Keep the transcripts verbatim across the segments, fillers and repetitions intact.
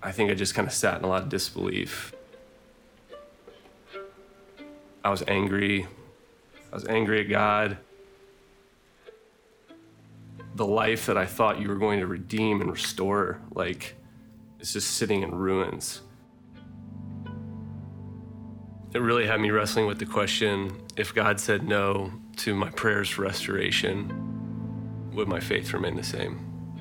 I think I just kind of sat in a lot of disbelief. I was angry. I was angry at God. The life that I thought you were going to redeem and restore, like, is just sitting in ruins. It really had me wrestling with the question, if God said no to my prayers for restoration, would my faith remain the same?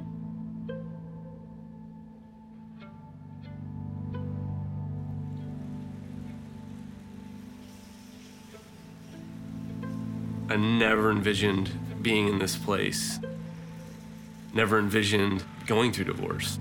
I never envisioned being in this place. Never envisioned going through divorce.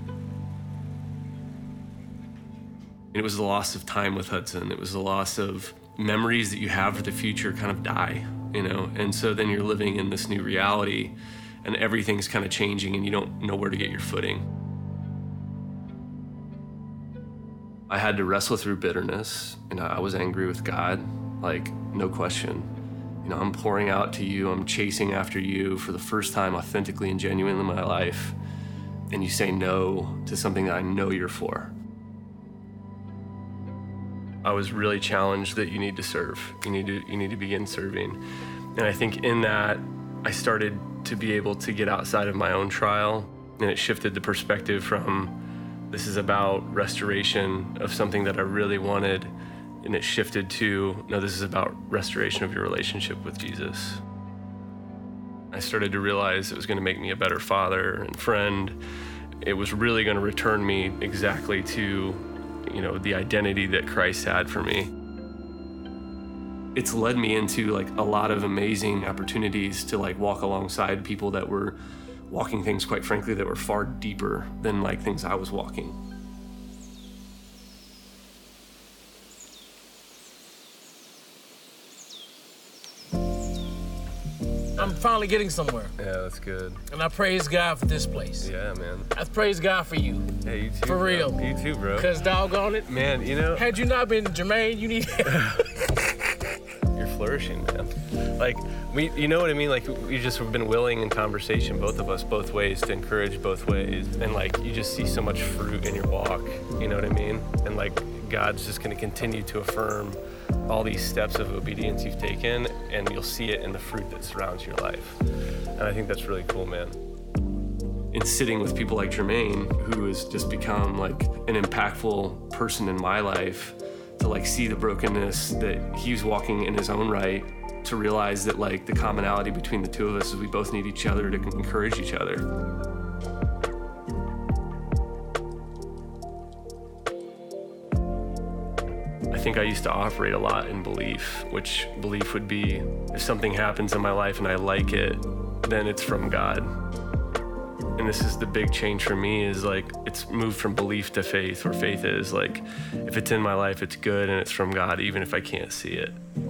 It was the loss of time with Hudson. It was the loss of memories that you have for the future kind of die, you know? And so then you're living in this new reality and everything's kind of changing and you don't know where to get your footing. I had to wrestle through bitterness and I was angry with God, like, no question. You know, I'm pouring out to you, I'm chasing after you for the first time authentically and genuinely in my life, and you say no to something that I know you're for. I was really challenged that you need to serve. You need to, you need to begin serving. And I think in that, I started to be able to get outside of my own trial, and it shifted the perspective from this is about restoration of something that I really wanted, and it shifted to, no, this is about restoration of your relationship with Jesus. I started to realize it was gonna make me a better father and friend. It was really gonna return me exactly to, you know, the identity that Christ had for me. It's led me into like a lot of amazing opportunities to like walk alongside people that were walking things, quite frankly, that were far deeper than like things I was walking. I'm finally getting somewhere. Yeah, that's good. And I praise God for this place. Yeah, man. I praise God for you. Hey, you too. For real. Bro. You too, bro. Because doggone it. Man, you know. Had you not been Jermaine, you need. You're flourishing, man. Like, we, you know what I mean? Like, we just have been willing in conversation, both of us, both ways, to encourage both ways. And like, you just see so much fruit in your walk, you know what I mean? And like, God's just gonna continue to affirm all these steps of obedience you've taken, and you'll see it in the fruit that surrounds your life. And I think that's really cool, man. In sitting with people like Jermaine, who has just become like an impactful person in my life, to like see the brokenness that he's walking in his own right, to realize that like the commonality between the two of us is we both need each other to encourage each other. I think I used to operate a lot in belief, which belief would be if something happens in my life and I like it, then it's from God. And this is the big change for me, is like it's moved from belief to faith, where faith is like if it's in my life, it's good and it's from God, even if I can't see it.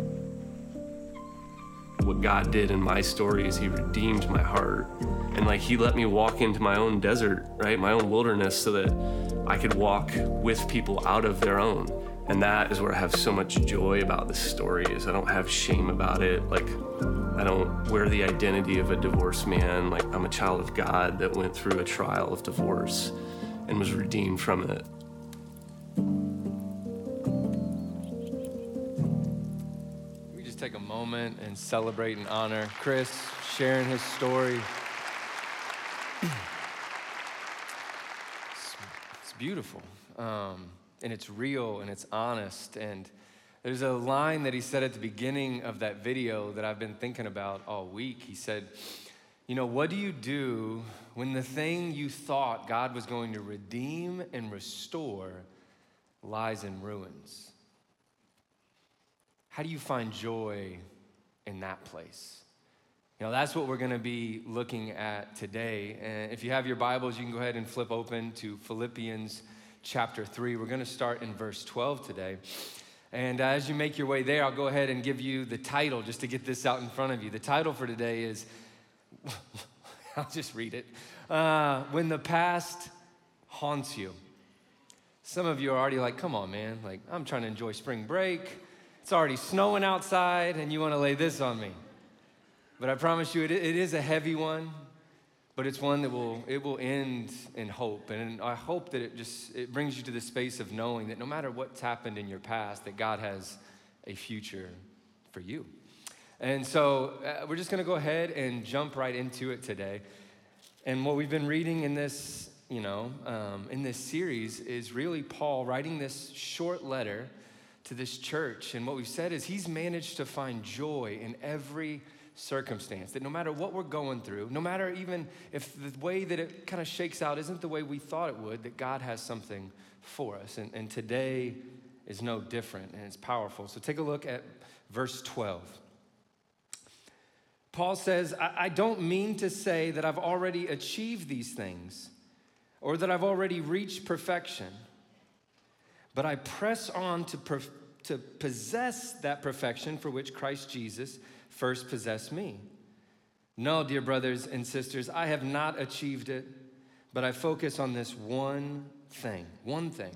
What God did in my story is he redeemed my heart. And like he let me walk into my own desert, right? My own wilderness, so that I could walk with people out of their own. And that is where I have so much joy about this story, is I don't have shame about it. Like, I don't wear the identity of a divorced man. Like, I'm a child of God that went through a trial of divorce and was redeemed from it. We just take a moment and celebrate and honor Chris sharing his story. It's, it's beautiful. Um, And it's real and it's honest. And there's a line that he said at the beginning of that video that I've been thinking about all week. He said, you know, what do you do when the thing you thought God was going to redeem and restore lies in ruins? How do you find joy in that place? You know, that's what we're gonna be looking at today. And if you have your Bibles, you can go ahead and flip open to Philippians chapter three. We're gonna start in verse twelve today. And as you make your way there, I'll go ahead and give you the title just to get this out in front of you. The title for today is, I'll just read it. Uh, When the Past Haunts You. Some of you are already like, come on, man. Like, I'm trying to enjoy spring break. It's already snowing outside and you wanna lay this on me. But I promise you, it, it is a heavy one. but it's one that will, it will end in hope. And I hope that it just, it brings you to the space of knowing that no matter what's happened in your past, that God has a future for you. And so uh, we're just gonna go ahead and jump right into it today. And what we've been reading in this, you know, um, in this series is really Paul writing this short letter to this church. And what we've said is he's managed to find joy in every circumstance, that no matter what we're going through, no matter even if the way that it kind of shakes out isn't the way we thought it would, that God has something for us. And, and today is no different, and it's powerful. So take a look at verse twelve. Paul says, I, I don't mean to say that I've already achieved these things or that I've already reached perfection, but I press on to, per- to possess that perfection for which Christ Jesus first possessed me. No, dear brothers and sisters, I have not achieved it, but I focus on this one thing, one thing,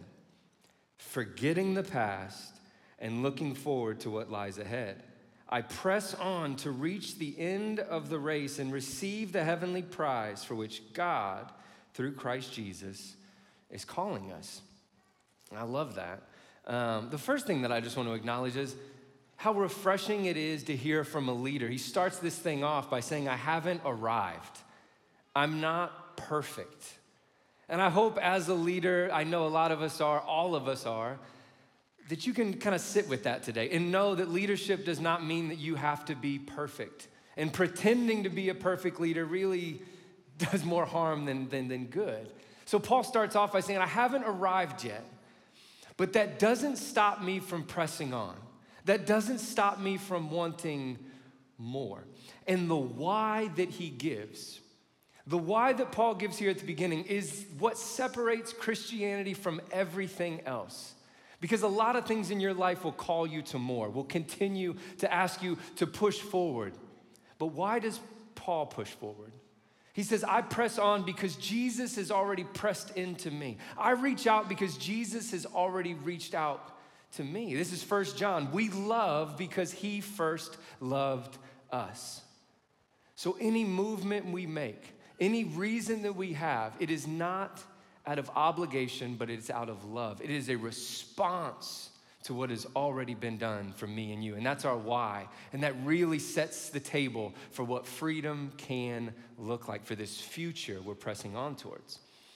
forgetting the past and looking forward to what lies ahead. I press on to reach the end of the race and receive the heavenly prize for which God, through Christ Jesus, is calling us. I love that. Um, the first thing that I just want to acknowledge is how refreshing it is to hear from a leader. He starts this thing off by saying, I haven't arrived. I'm not perfect. And I hope as a leader, I know a lot of us are, all of us are, that you can kind of sit with that today and know that leadership does not mean that you have to be perfect. And pretending to be a perfect leader really does more harm than, than, than good. So Paul starts off by saying, I haven't arrived yet, but that doesn't stop me from pressing on. That doesn't stop me from wanting more. And the why that he gives, the why that Paul gives here at the beginning is what separates Christianity from everything else. Because a lot of things in your life will call you to more, will continue to ask you to push forward. But why does Paul push forward? He says, I press on because Jesus has already pressed into me. I reach out because Jesus has already reached out to me. This is First John. We love because he first loved us. So any movement we make, any reason that we have, it is not out of obligation, but it's out of love. It is a response to what has already been done for me and you. And that's our why. And that really sets the table for what freedom can look like, for this future we're pressing on towards.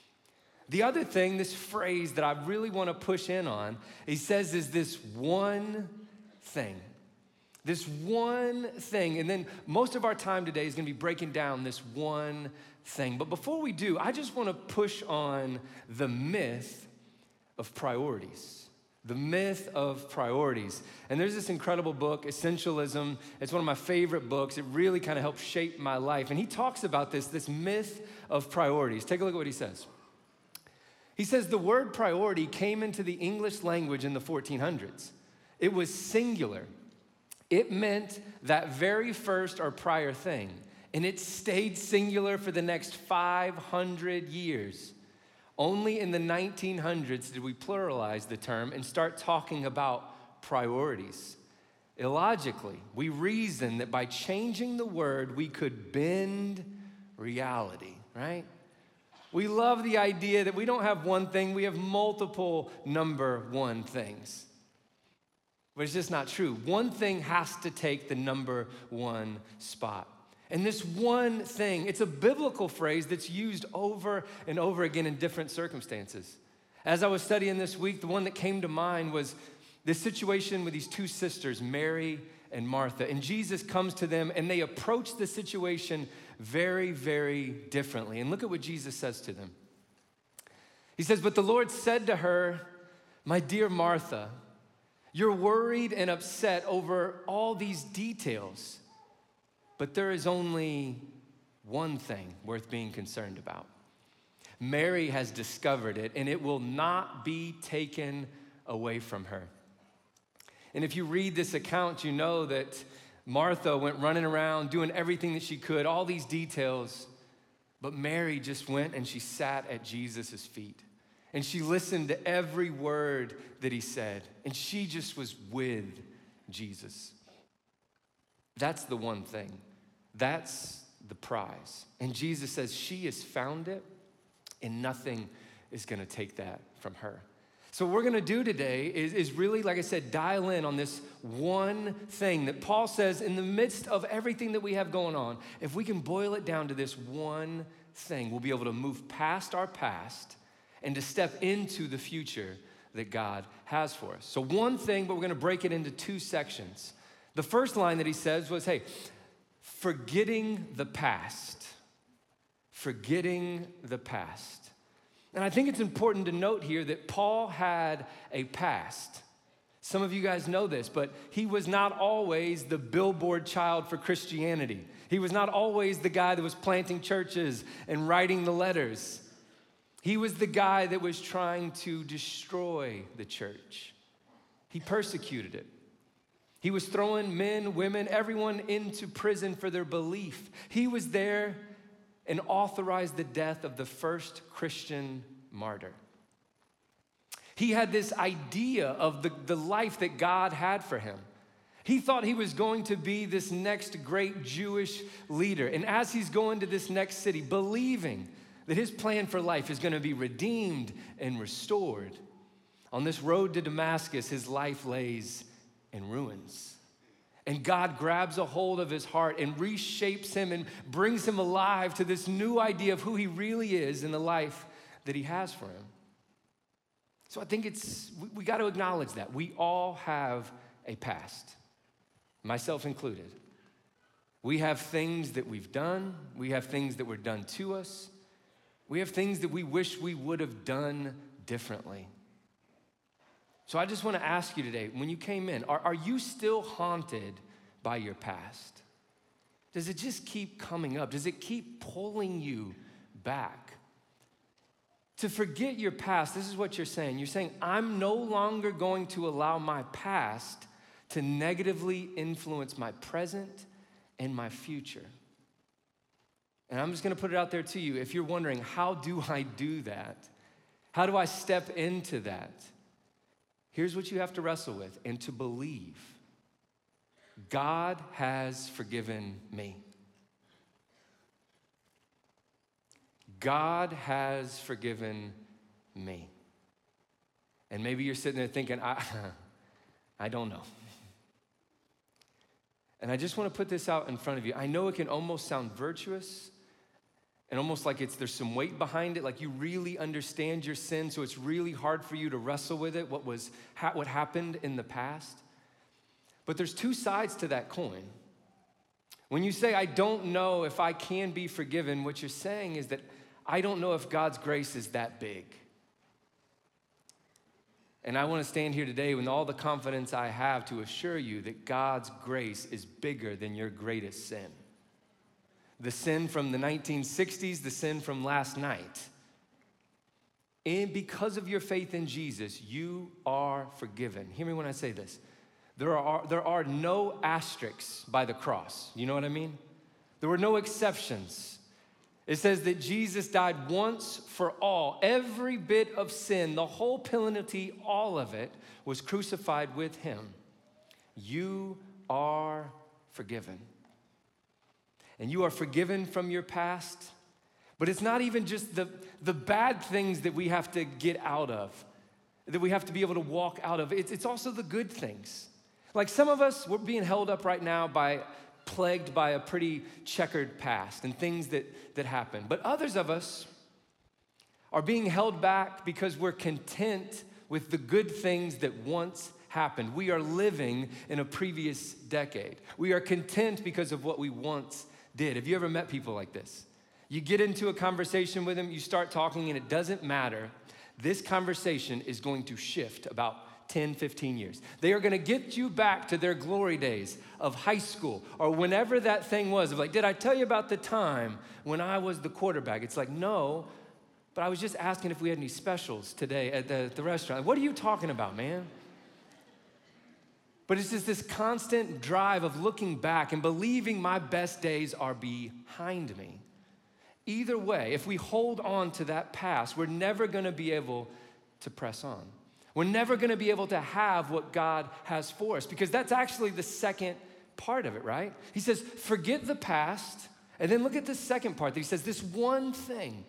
The other thing, this phrase that I really want to push in on, he says is this one thing. This one thing. And then most of our time today is going to be breaking down this one thing. But before we do, I just want to push on the myth of priorities. The myth of priorities. And there's this incredible book, Essentialism. It's one of my favorite books. It really kind of helped shape my life. And he talks about this, this myth of priorities. Take a look at what he says. He says the word priority came into the English language in the fourteen hundreds. It was singular. It meant that very first or prior thing. And it stayed singular for the next five hundred years. Only in the nineteen hundreds did we pluralize the term and start talking about priorities. Illogically, we reasoned that by changing the word, we could bend reality, right? We love the idea that we don't have one thing, we have multiple number one things. But it's just not true. One thing has to take the number one spot. And this one thing, it's a biblical phrase that's used over and over again in different circumstances. As I was studying this week, the one that came to mind was this situation with these two sisters, Mary and Martha. And Jesus comes to them and they approach the situation very, very differently. And look at what Jesus says to them. He says, but the Lord said to her, my dear Martha, you're worried and upset over all these details, but there is only one thing worth being concerned about. Mary has discovered it, and it will not be taken away from her. And if you read this account, you know that Martha went running around doing everything that she could, all these details, but Mary just went and she sat at Jesus' feet. And she listened to every word that he said. And she just was with Jesus. That's the one thing. That's the the prize. And Jesus says she has found it, and nothing is gonna take that from her. So what we're gonna do today is, is really, like I said, dial in on this one thing that Paul says in the midst of everything that we have going on, if we can boil it down to this one thing, we'll be able to move past our past and to step into the future that God has for us. So one thing, but we're gonna break it into two sections. The first line that he says was, hey, forgetting the past. Forgetting the past. And I think it's important to note here that Paul had a past. Some of you guys know this, but he was not always the billboard child for Christianity. He was not always the guy that was planting churches and writing the letters. He was the guy that was trying to destroy the church. He persecuted it. He was throwing men, women, everyone into prison for their belief. He was there and authorized the death of the first Christian martyr. He had this idea of the, the life that God had for him. He thought he was going to be this next great Jewish leader. And as he's going to this next city, believing that his plan for life is going to be redeemed and restored, on this road to Damascus, his life lays in ruins. And God grabs a hold of his heart and reshapes him and brings him alive to this new idea of who he really is in the life that he has for him. So I think it's, we, we got to acknowledge that. We all have a past, myself included. We have things that we've done. We have things that were done to us. We have things that we wish we would have done differently. So I just want to ask you today, when you came in, are, are you still haunted by your past? Does it just keep coming up? Does it keep pulling you back? To forget your past, this is what you're saying. You're saying, I'm no longer going to allow my past to negatively influence my present and my future. And I'm just going to put it out there to you. If you're wondering, how do I do that? How do I step into that? Here's what you have to wrestle with and to believe. God has forgiven me. God has forgiven me. And maybe you're sitting there thinking, I, I don't know. And I just want to put this out in front of you. I know it can almost sound virtuous and almost like it's there's some weight behind it, like you really understand your sin, so it's really hard for you to wrestle with it, what was what happened in the past. But there's two sides to that coin. When you say, I don't know if I can be forgiven, what you're saying is that I don't know if God's grace is that big. And I want to stand here today with all the confidence I have to assure you that God's grace is bigger than your greatest sin. The sin from the nineteen sixties, the sin from last night. And because of your faith in Jesus, you are forgiven. Hear me when I say this. There are, there are no asterisks by the cross. You know what I mean? There were no exceptions. It says that Jesus died once for all. Every bit of sin, the whole penalty, all of it, was crucified with him. You are forgiven. And you are forgiven from your past. But it's not even just the, the bad things that we have to get out of, that we have to be able to walk out of. It's, it's also the good things. Like some of us, we're being held up right now by, plagued by a pretty checkered past and things that, that happen. But others of us are being held back because we're content with the good things that once happened. We are living in a previous decade. We are content because of what we once did. Have you ever met people like this? You get into a conversation with them, you start talking, and it doesn't matter. This conversation is going to shift about ten, fifteen years. They are gonna get you back to their glory days of high school or whenever that thing was. Of like, did I tell you about the time when I was the quarterback? It's like, no, but I was just asking if we had any specials today at the, the restaurant. What are you talking about, man? But it's just this constant drive of looking back and believing my best days are behind me. Either way, if we hold on to that past, we're never gonna be able to press on. We're never gonna be able to have what God has for us because that's actually the second part of it, right? He says, forget the past, And then look at the second part that he says, this one thing.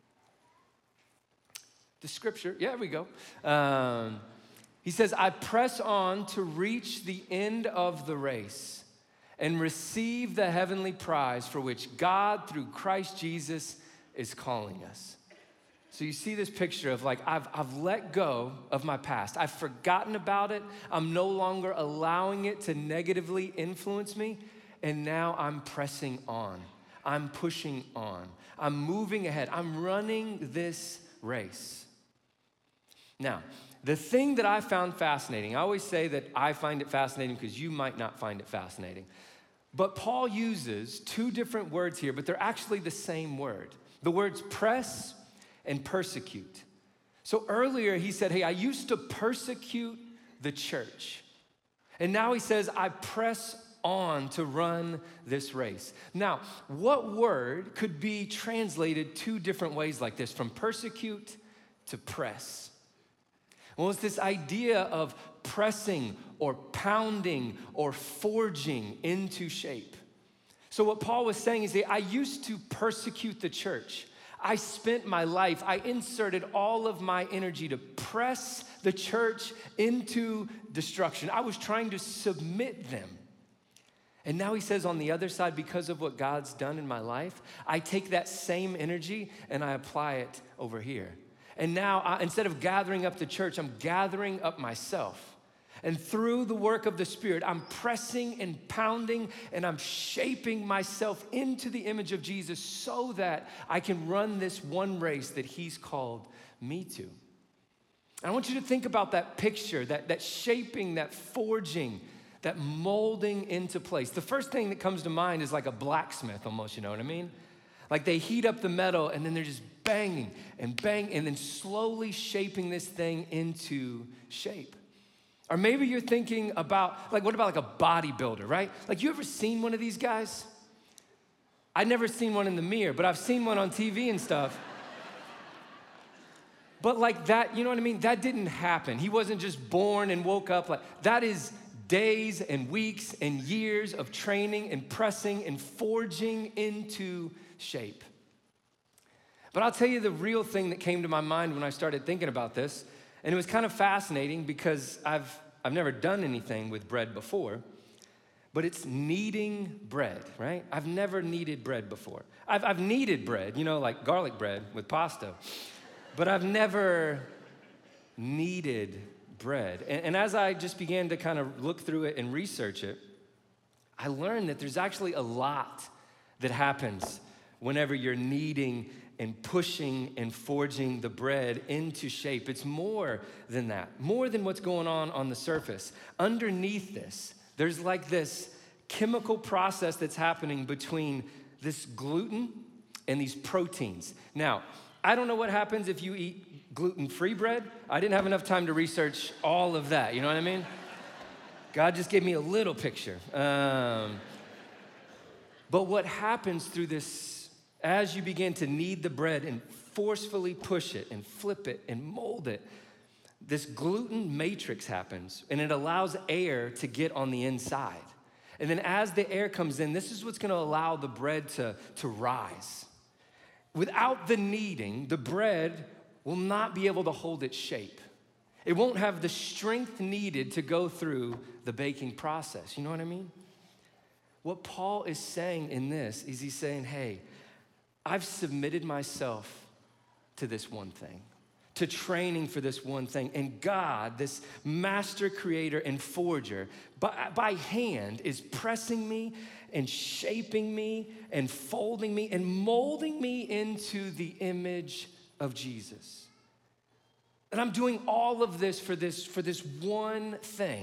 The scripture, yeah, there we go. Um, he says, I press on to reach the end of the race and receive the heavenly prize for which God, through Christ Jesus, is calling us. So you see this picture of like, I've, I've let go of my past. I've forgotten about it. I'm no longer allowing it to negatively influence me. And now I'm pressing on. I'm pushing on. I'm moving ahead. I'm running this race. Now, the thing that I found fascinating, I always say that I find it fascinating because you might not find it fascinating. But Paul uses two different words here, but they're actually the same word. The words press and persecute. So earlier he said, hey, I used to persecute the church. And now he says, I press on to run this race. Now, what word could be translated two different ways like this, from persecute to press? Well, it's this idea of pressing or pounding or forging into shape. So what Paul was saying is that I used to persecute the church. I spent my life, I inserted all of my energy to press the church into destruction. I was trying to submit them. And now he says on the other side, because of what God's done in my life, I take that same energy and I apply it over here. And now, I, instead of gathering up the church, I'm gathering up myself. And through the work of the Spirit, I'm pressing and pounding and I'm shaping myself into the image of Jesus so that I can run this one race that he's called me to. And I want you to think about that picture, that, that shaping, that forging, that molding into place. The first thing that comes to mind is like a blacksmith almost, you know what I mean? Like they heat up the metal and then they're just banging and bang and then slowly shaping this thing into shape. Or maybe you're thinking about, like, what about like a bodybuilder, right? Like, you ever seen one of these guys? I've never seen one in the mirror, but I've seen one on T V and stuff. But like that, you know what I mean? That didn't happen. He wasn't just born and woke up. Like, that is days and weeks and years of training and pressing and forging into shape. But I'll tell you the real thing that came to my mind when I started thinking about this. And it was kind of fascinating because I've, I've never done anything with bread before, but it's kneading bread, right? I've never kneaded bread before. I've, I've kneaded bread, you know, like garlic bread with pasta, but I've never kneaded bread. And, and as I just began to kind of look through it and research it, I learned that there's actually a lot that happens whenever you're kneading and pushing and forging the bread into shape. It's more than that, more than what's going on on the surface. Underneath this, there's like this chemical process that's happening between this gluten and these proteins. Now, I don't know what happens if you eat gluten-free bread. I didn't have enough time to research all of that, you know what I mean? God just gave me a little picture. Um, but what happens through this, as you begin to knead the bread and forcefully push it and flip it and mold it, this gluten matrix happens and it allows air to get on the inside. And then as the air comes in, this is what's gonna allow the bread to, to rise. Without the kneading, the bread will not be able to hold its shape. It won't have the strength needed to go through the baking process. You know what I mean? What Paul is saying in this is he's saying, hey, I've submitted myself to this one thing, to training for this one thing. And God, this master creator and forger, by, by hand is pressing me and shaping me and folding me and molding me into the image of Jesus. And I'm doing all of this for this, for this one thing,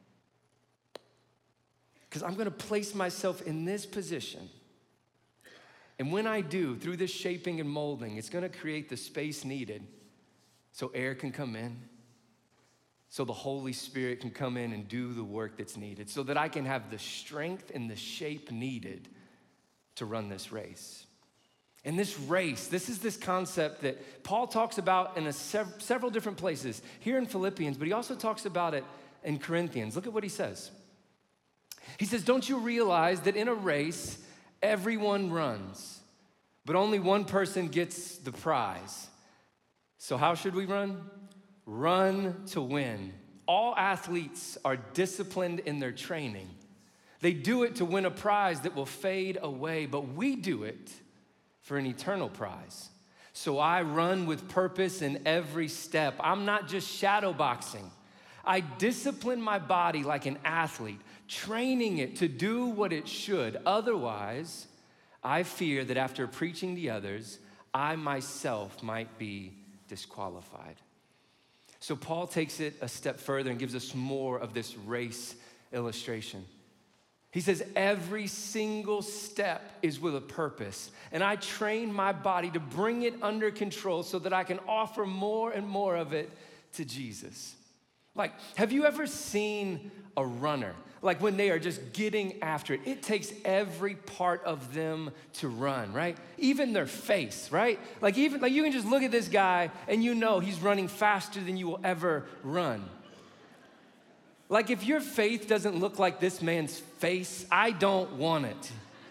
because I'm gonna place myself in this position. And when I do, through this shaping and molding, it's gonna create the space needed so air can come in, so the Holy Spirit can come in and do the work that's needed, so that I can have the strength and the shape needed to run this race. And this race, this is this concept that Paul talks about in a sev- several different places, here in Philippians, but he also talks about it in Corinthians. Look at what he says. He says, don't you realize that in a race, Everyone runs, but only one person gets the prize. So how should we run? Run to win. All athletes are disciplined in their training. They do it to win a prize that will fade away, but we do it for an eternal prize. So I run with purpose in every step. I'm not just shadow boxing. I discipline my body like an athlete, training it to do what it should. Otherwise, I fear that after preaching to others, I myself might be disqualified. So Paul takes it a step further and gives us more of this race illustration. He says, every single step is with a purpose, and I train my body to bring it under control so that I can offer more and more of it to Jesus. Like, have you ever seen a runner? Like when they are just getting after it, it takes every part of them to run, right? Even their face, right? Like even, like you can just look at this guy and you know he's running faster than you will ever run. Like if your faith doesn't look like this man's face, I don't want it.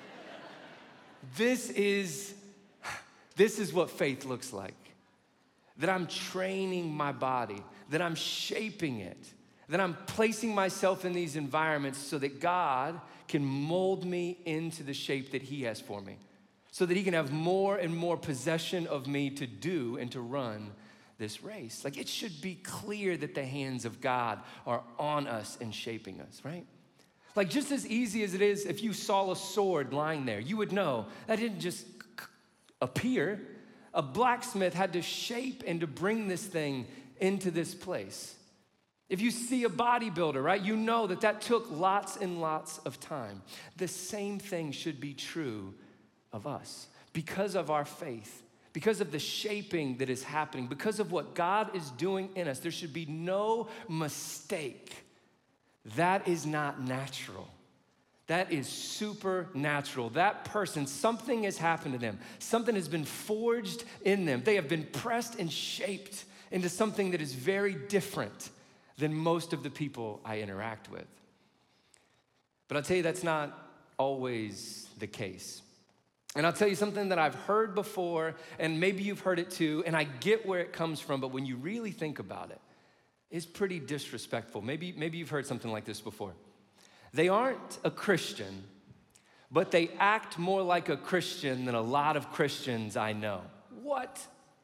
This is, this is what faith looks like. That I'm training my body, that I'm shaping it, that I'm placing myself in these environments so that God can mold me into the shape that he has for me, so that he can have more and more possession of me to do and to run this race. Like it should be clear that the hands of God are on us and shaping us, right? Like just as easy as it is if you saw a sword lying there, you would know that didn't just appear. A blacksmith had to shape and to bring this thing into this place. If you see a bodybuilder, right, you know that that took lots and lots of time. The same thing should be true of us. Because of our faith, because of the shaping that is happening, because of what God is doing in us, there should be no mistake. That is not natural. That is supernatural. That person, something has happened to them. Something has been forged in them. They have been pressed and shaped into something that is very different than most of the people I interact with. But I'll tell you, that's not always the case. And I'll tell you something that I've heard before, and maybe you've heard it too, and I get where it comes from, but when you really think about it, it's pretty disrespectful. Maybe, maybe you've heard something like this before. They aren't a Christian, but they act more like a Christian than a lot of Christians I know. What?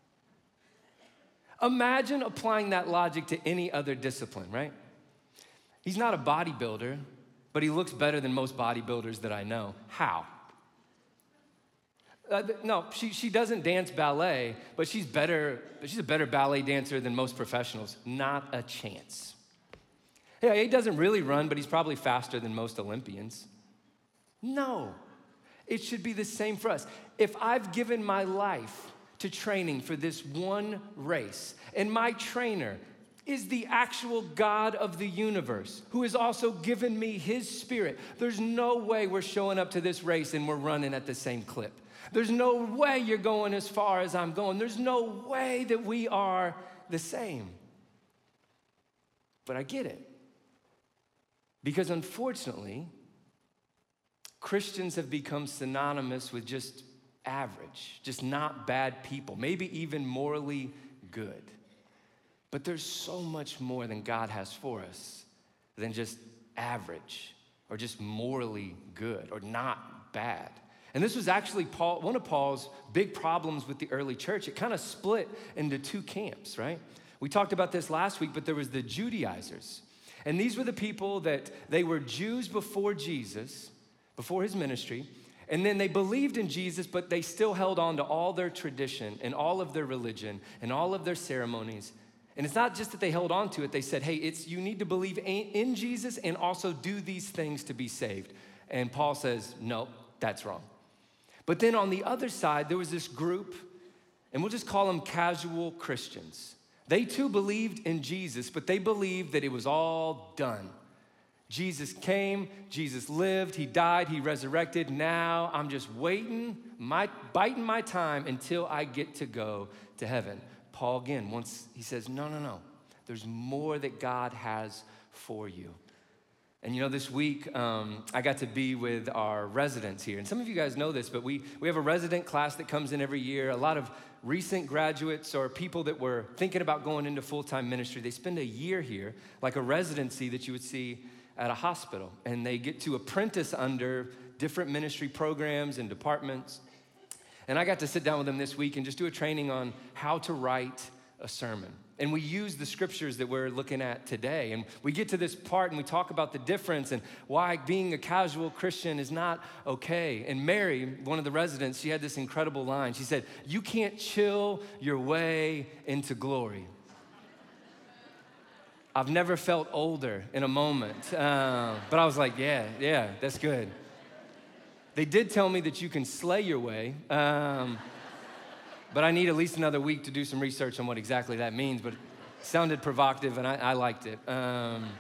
Imagine applying that logic to any other discipline, right? He's not a bodybuilder, but he looks better than most bodybuilders that I know. How? Uh, no, she, she doesn't dance ballet, but she's better, she's a better ballet dancer than most professionals. Not a chance. Yeah, he doesn't really run, but he's probably faster than most Olympians. No, it should be the same for us. If I've given my life to training for this one race, and my trainer is the actual God of the universe, who has also given me his spirit, there's no way we're showing up to this race and we're running at the same clip. There's no way you're going as far as I'm going. There's no way that we are the same. But I get it. Because unfortunately, Christians have become synonymous with just average, just not bad people, maybe even morally good. But there's so much more than God has for us than just average or just morally good or not bad. And this was actually Paul, one of Paul's big problems with the early church. It kind of split into two camps, right? We talked about this last week, but there was the Judaizers. And these were the people that they were Jews before Jesus, before his ministry, and then they believed in Jesus, but they still held on to all their tradition and all of their religion and all of their ceremonies. And it's not just that they held on to it, they said, hey, it's you need to believe in Jesus and also do these things to be saved. And Paul says, no, that's wrong. But then on the other side, there was this group, and we'll just call them casual Christians. They too believed in Jesus, but they believed that it was all done. Jesus came, Jesus lived, he died, he resurrected. Now I'm just waiting, my, biting my time until I get to go to heaven. Paul again, once he says, no, no, no. There's more that God has for you. And you know, this week, um, I got to be with our residents here. And some of you guys know this, but we, we have a resident class that comes in every year. A lot of recent graduates or people that were thinking about going into full-time ministry, they spend a year here, like a residency that you would see at a hospital. And they get to apprentice under different ministry programs and departments. And I got to sit down with them this week and just do a training on how to write a sermon. And we use the scriptures that we're looking at today. And we get to this part and we talk about the difference and why being a casual Christian is not okay. And Mary, one of the residents, she had this incredible line. She said, "You can't chill your way into glory." I've never felt older in a moment. Uh, but I was like, yeah, yeah, that's good. They did tell me that you can slay your way. Um, But I need at least another week to do some research on what exactly that means, but it sounded provocative and I, I liked it. Um,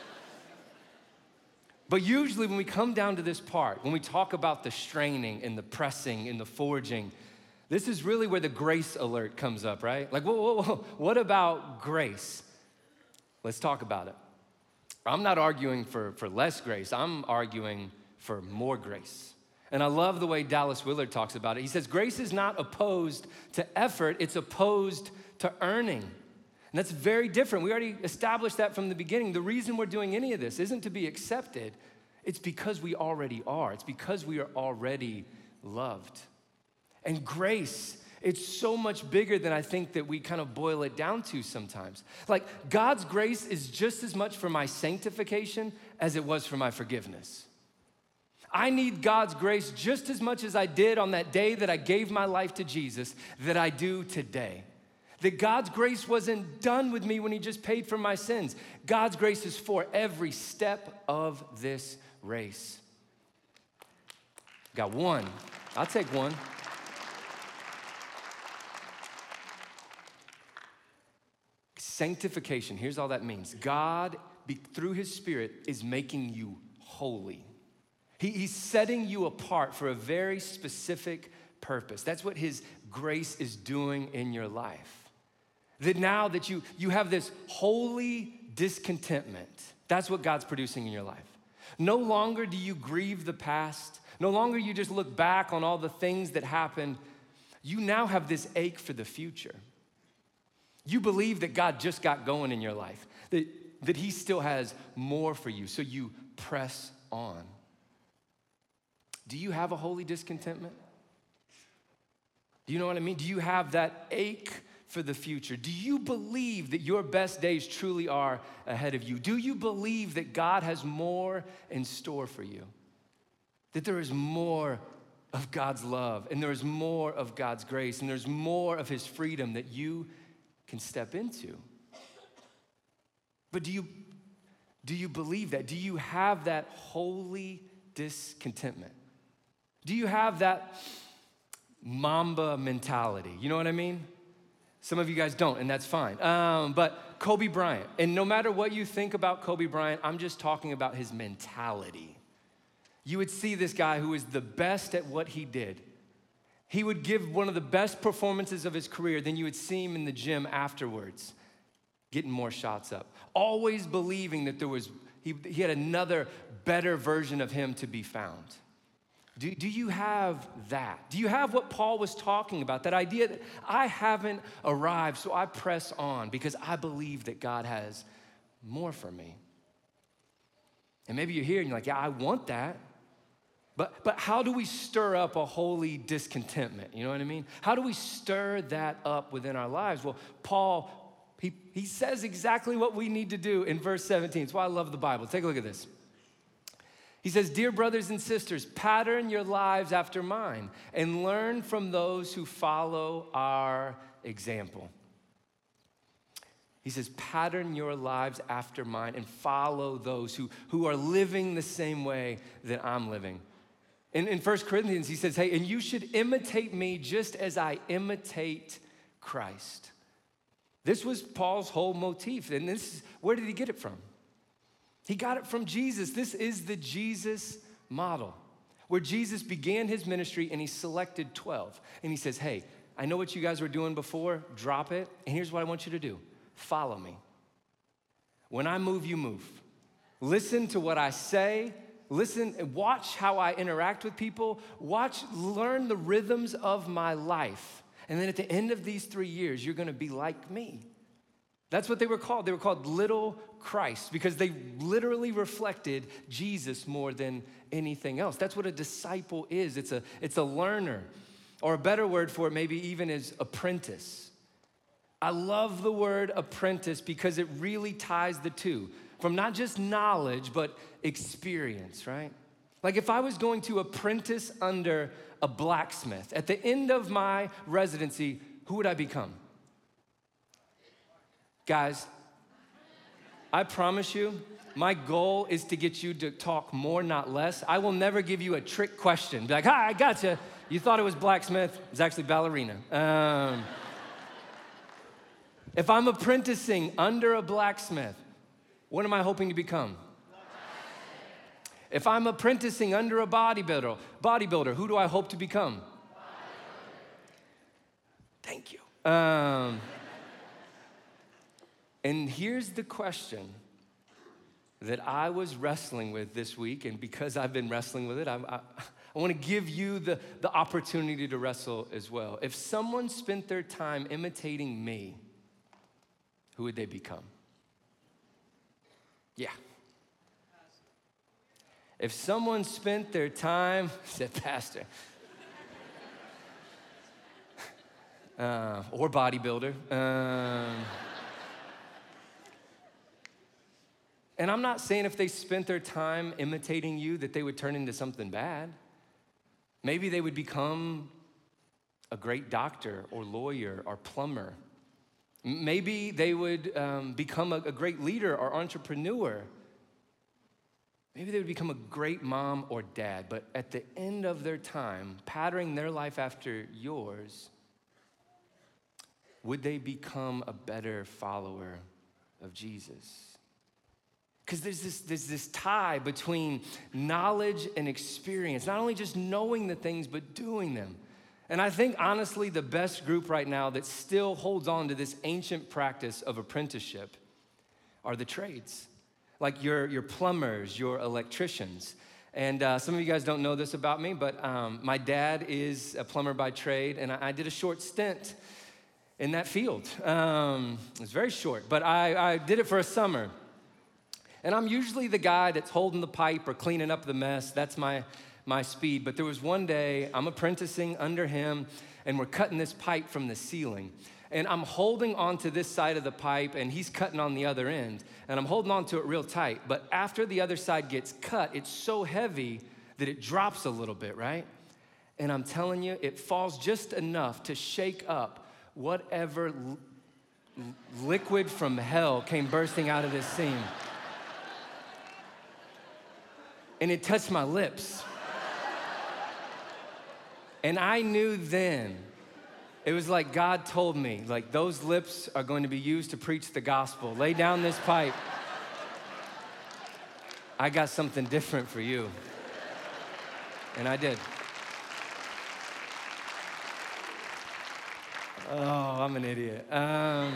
but usually when we come down to this part, when we talk about the straining and the pressing and the forging, this is really where the grace alert comes up, right? Like, whoa, whoa, whoa, what about grace? Let's talk about it. I'm not arguing for, for less grace. I'm arguing for more grace. And I love the way Dallas Willard talks about it. He says, grace is not opposed to effort, it's opposed to earning. And that's very different. We already established that from the beginning. The reason we're doing any of this isn't to be accepted. It's because we already are. It's because we are already loved. And grace, it's so much bigger than I think that we kind of boil it down to sometimes. Like, God's grace is just as much for my sanctification as it was for my forgiveness. I need God's grace just as much as I did on that day that I gave my life to Jesus that I do today. That God's grace wasn't done with me when he just paid for my sins. God's grace is for every step of this race. Got one. I'll take one. Sanctification, here's all that means. God, through his Spirit, is making you holy. He, he's setting you apart for a very specific purpose. That's what his grace is doing in your life. That now that you, you have this holy discontentment, that's what God's producing in your life. No longer do you grieve the past. No longer you just look back on all the things that happened. You now have this ache for the future. You believe that God just got going in your life, that, that he still has more for you, so you press on. Do you have a holy discontentment? Do you know what I mean? Do you have that ache for the future? Do you believe that your best days truly are ahead of you? Do you believe that God has more in store for you? That there is more of God's love, and there is more of God's grace, and there's more of his freedom that you can step into? But do you, do you believe that? Do you have that holy discontentment? Do you have that Mamba mentality? You know what I mean? Some of you guys don't, and that's fine. Um, but Kobe Bryant, and no matter what you think about Kobe Bryant, I'm just talking about his mentality. You would see this guy who is the best at what he did. He would give one of the best performances of his career, then you would see him in the gym afterwards, getting more shots up. Always believing that there was, he, he had another better version of him to be found. Do, do you have that? Do you have what Paul was talking about? That idea that I haven't arrived, so I press on because I believe that God has more for me. And maybe you're here and you're like, yeah, I want that. But, but how do we stir up a holy discontentment? You know what I mean? How do we stir that up within our lives? Well, Paul, he, he says exactly what we need to do in verse seventeen. That's why I love the Bible. Take a look at this. He says, dear brothers and sisters, pattern your lives after mine and learn from those who follow our example. He says, pattern your lives after mine and follow those who, who are living the same way that I'm living. In, in First Corinthians, he says, hey, and you should imitate me just as I imitate Christ. This was Paul's whole motif. And this is, where did he get it from? He got it from Jesus. This is the Jesus model, where Jesus began his ministry and he selected twelve. And he says, hey, I know what you guys were doing before, drop it. And here's what I want you to do. Follow me. When I move, you move. Listen to what I say. Listen, watch how I interact with people. Watch, learn the rhythms of my life. And then at the end of these three years, you're gonna be like me. That's what they were called. They were called little Christ because they literally reflected Jesus more than anything else. That's what a disciple is. It's a, it's a learner, or a better word for it maybe even is apprentice. I love the word apprentice because it really ties the two from not just knowledge, but experience, right? Like if I was going to apprentice under a blacksmith, at the end of my residency, who would I become? Guys, I promise you, my goal is to get you to talk more, not less. I will never give you a trick question. Be like, hi, I gotcha. You thought it was blacksmith. It was actually ballerina. Um, if I'm apprenticing under a blacksmith, what am I hoping to become? If I'm apprenticing under a bodybuilder, bodybuilder, who do I hope to become? Thank you. Um, And here's the question that I was wrestling with this week, and because I've been wrestling with it, I, I, I want to give you the, the opportunity to wrestle as well. If someone spent their time imitating me, who would they become? Yeah. If someone spent their time, said pastor, uh, or bodybuilder, um, and I'm not saying if they spent their time imitating you that they would turn into something bad. Maybe they would become a great doctor or lawyer or plumber. Maybe they would um, become a, a great leader or entrepreneur. Maybe they would become a great mom or dad. But at the end of their time, patterning their life after yours, would they become a better follower of Jesus? Because there's this, there's this tie between knowledge and experience, not only just knowing the things, but doing them. And I think, honestly, the best group right now that still holds on to this ancient practice of apprenticeship are the trades. Like your, your plumbers, your electricians. And uh, some of you guys don't know this about me, but um, my dad is a plumber by trade, and I, I did a short stint in that field. Um, it was very short, but I, I did it for a summer. And I'm usually the guy that's holding the pipe or cleaning up the mess. That's my, my speed. But there was one day, I'm apprenticing under him, and we're cutting this pipe from the ceiling. And I'm holding onto this side of the pipe, and he's cutting on the other end. And I'm holding onto it real tight. But after the other side gets cut, it's so heavy that it drops a little bit, right? And I'm telling you, it falls just enough to shake up whatever l- liquid from hell came bursting out of this seam. And it touched my lips. And I knew then, it was like God told me, like those lips are going to be used to preach the gospel. Lay down this pipe. I got something different for you. And I did. Oh, I'm an idiot. Um,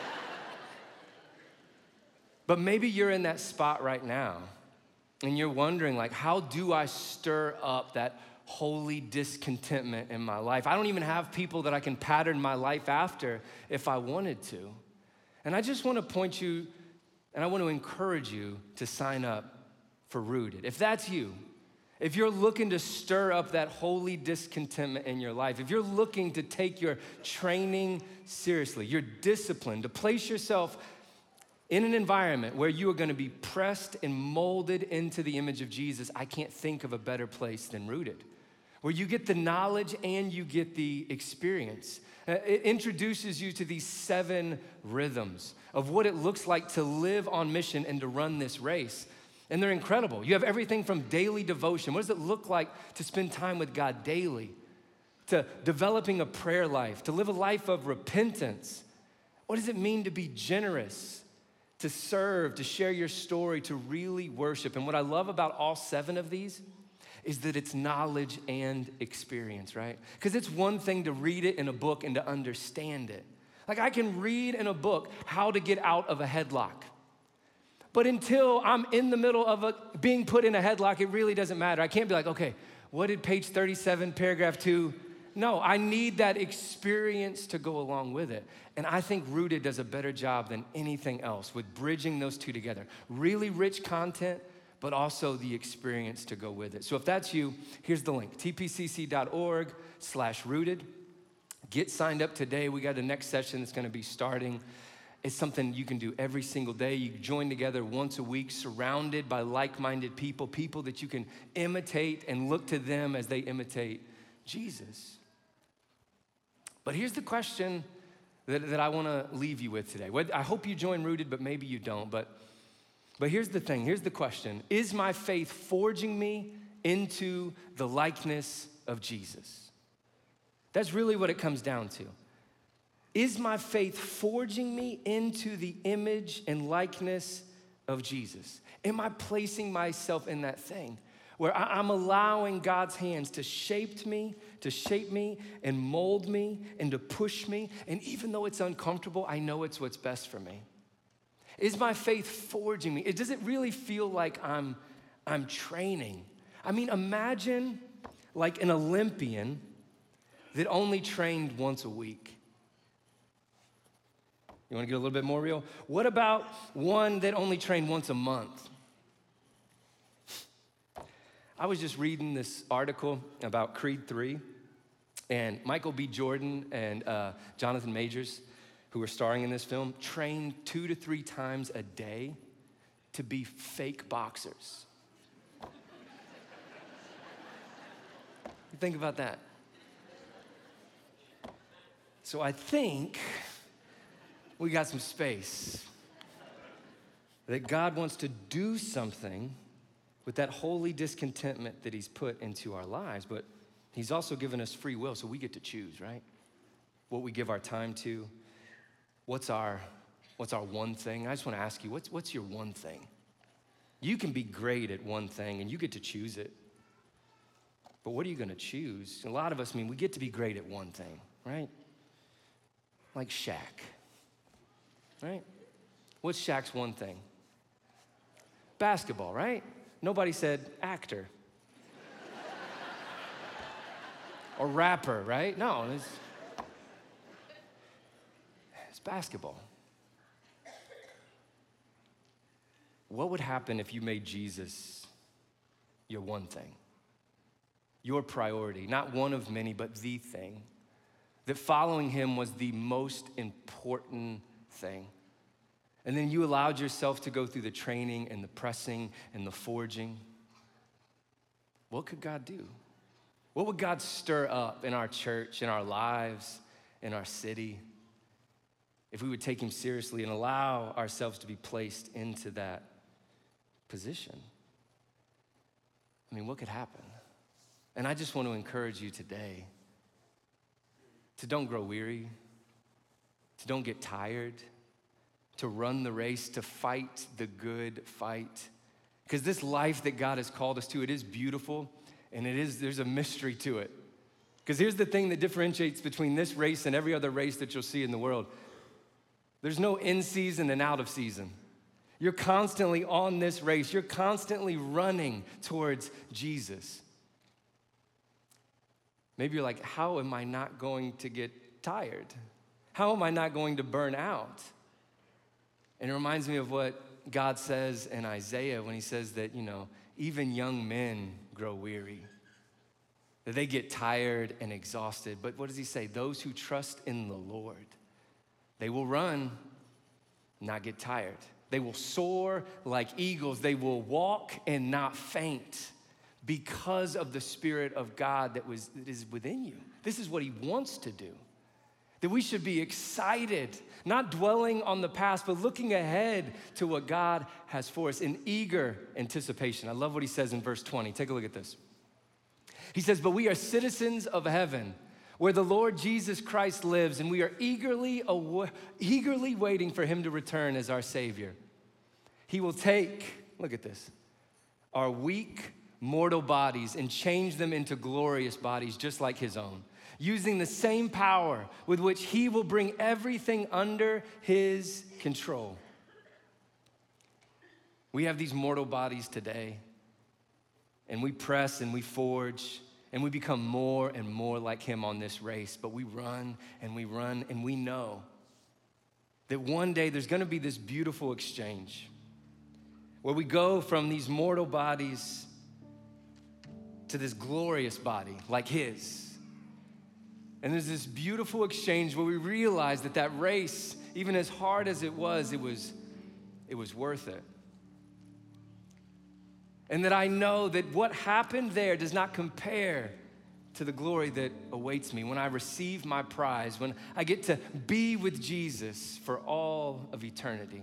but maybe you're in that spot right now. And you're wondering, like, how do I stir up that holy discontentment in my life? I don't even have people that I can pattern my life after if I wanted to. And I just want to point you, and I want to encourage you to sign up for Rooted. If that's you, if you're looking to stir up that holy discontentment in your life, if you're looking to take your training seriously, your discipline, to place yourself in an environment where you are going to be pressed and molded into the image of Jesus, I can't think of a better place than Rooted, where you get the knowledge and you get the experience. Uh, it introduces you to these seven rhythms of what it looks like to live on mission and to run this race. And they're incredible. You have everything from daily devotion. What does it look like to spend time with God daily? To developing a prayer life, to live a life of repentance. What does it mean to be generous? To serve, to share your story, to really worship. And what I love about all seven of these is that it's knowledge and experience, right? Because it's one thing to read it in a book and to understand it. Like I can read in a book how to get out of a headlock. But until I'm in the middle of a, being put in a headlock, it really doesn't matter. I can't be like, okay, what did page thirty-seven, paragraph two? No, I need that experience to go along with it. And I think Rooted does a better job than anything else with bridging those two together. Really rich content, but also the experience to go with it. So if that's you, here's the link, tpcc.org slash rooted. Get signed up today. We got the next session that's gonna be starting. It's something you can do every single day. You join together once a week, surrounded by like-minded people, people that you can imitate and look to them as they imitate Jesus. But here's the question that, that I wanna leave you with today. I hope you join Rooted, but maybe you don't. But, but here's the thing, here's the question. Is my faith forging me into the likeness of Jesus? That's really what it comes down to. Is my faith forging me into the image and likeness of Jesus? Am I placing myself in that thing where I'm allowing God's hands to shape me, to shape me and mold me and to push me? And even though it's uncomfortable, I know it's what's best for me. Is my faith forging me? Does it really feel like I'm, I'm training? I mean, imagine like an Olympian that only trained once a week. You wanna get a little bit more real? What about one that only trained once a month? I was just reading this article about Creed three, and Michael B. Jordan and uh, Jonathan Majors, who were starring in this film, trained two to three times a day to be fake boxers. You think about that. So I think we got some space that God wants to do something with that holy discontentment that he's put into our lives, but he's also given us free will, so we get to choose, right? What we give our time to, what's our, what's our one thing? I just wanna ask you, what's, what's your one thing? You can be great at one thing and you get to choose it, but what are you gonna choose? A lot of us, I mean, we get to be great at one thing, right? Like Shaq, right? What's Shaq's one thing? Basketball, right? Nobody said actor. Or rapper, right? No, it's, it's basketball. What would happen if you made Jesus your one thing? Your priority, not one of many, but the thing. That following him was the most important thing. And then you allowed yourself to go through the training and the pressing and the forging. What could God do? What would God stir up in our church, in our lives, in our city, if we would take him seriously and allow ourselves to be placed into that position? I mean, what could happen? And I just want to encourage you today to don't grow weary, to don't get tired, to run the race, to fight the good fight. Because this life that God has called us to, it is beautiful, and it is, there's a mystery to it. Because here's the thing that differentiates between this race and every other race that you'll see in the world. There's no in season and out of season. You're constantly on this race. You're constantly running towards Jesus. Maybe you're like, how am I not going to get tired? How am I not going to burn out? And it reminds me of what God says in Isaiah when he says that, you know, even young men grow weary, that they get tired and exhausted. But what does he say? Those who trust in the Lord, they will run, not get tired. They will soar like eagles. They will walk and not faint because of the Spirit of God that, was, that is within you. This is what he wants to do. That we should be excited, not dwelling on the past, but looking ahead to what God has for us in eager anticipation. I love what he says in verse twenty. Take a look at this. He says, but we are citizens of heaven, where the Lord Jesus Christ lives, and we are eagerly, aw- eagerly waiting for him to return as our Savior. He will take, look at this, our weak, mortal bodies and change them into glorious bodies just like his own, using the same power with which he will bring everything under his control. We have these mortal bodies today, and we press and we forge, and we become more and more like him on this race, but we run and we run, and we know that one day there's gonna be this beautiful exchange where we go from these mortal bodies to this glorious body like his. And there's this beautiful exchange where we realize that that race, even as hard as it was, it was, it was worth it. And that I know that what happened there does not compare to the glory that awaits me when I receive my prize, when I get to be with Jesus for all of eternity.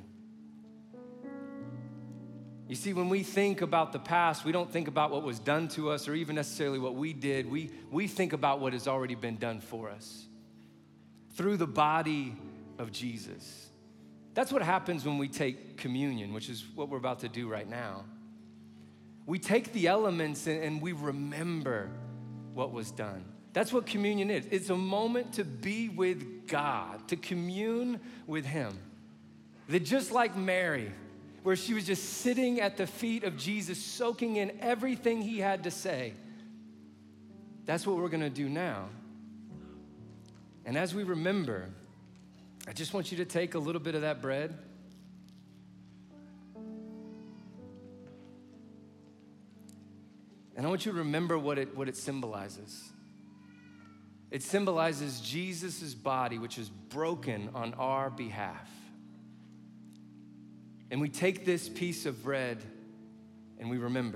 You see, when we think about the past, we don't think about what was done to us or even necessarily what we did. We, we think about what has already been done for us through the body of Jesus. That's what happens when we take communion, which is what we're about to do right now. We take the elements and, and we remember what was done. That's what communion is. It's a moment to be with God, to commune with him. That just like Mary, where she was just sitting at the feet of Jesus, soaking in everything he had to say. That's what we're gonna do now. And as we remember, I just want you to take a little bit of that bread. And I want you to remember what it, what it symbolizes. It symbolizes Jesus' body, which is broken on our behalf. And we take this piece of bread and we remember.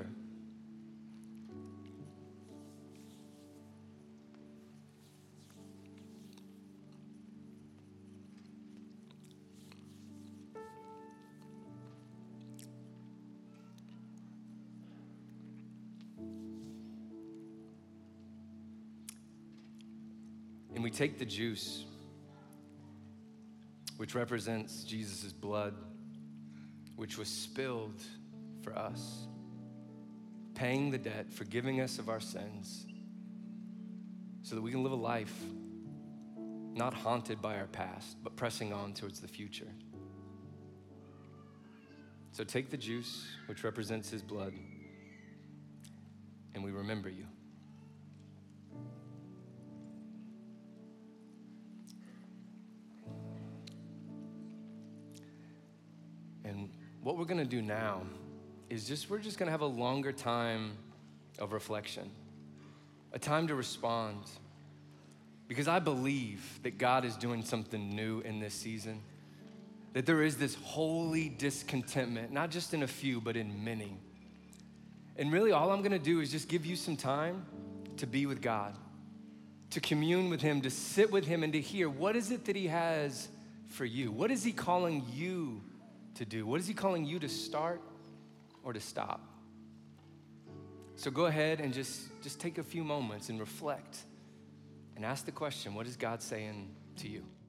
And we take the juice, which represents Jesus' blood, which was spilled for us, paying the debt, forgiving us of our sins, so that we can live a life not haunted by our past, but pressing on towards the future. So take the juice, which represents his blood, and we remember you. And what we're gonna do now is just, we're just gonna have a longer time of reflection, a time to respond. Because I believe that God is doing something new in this season, that there is this holy discontentment, not just in a few, but in many. And really all I'm gonna do is just give you some time to be with God, to commune with him, to sit with him, and to hear what is it that he has for you? What is he calling you to do? What is he calling you to start or to stop? So go ahead and just, just take a few moments and reflect and ask the question, what is God saying to you?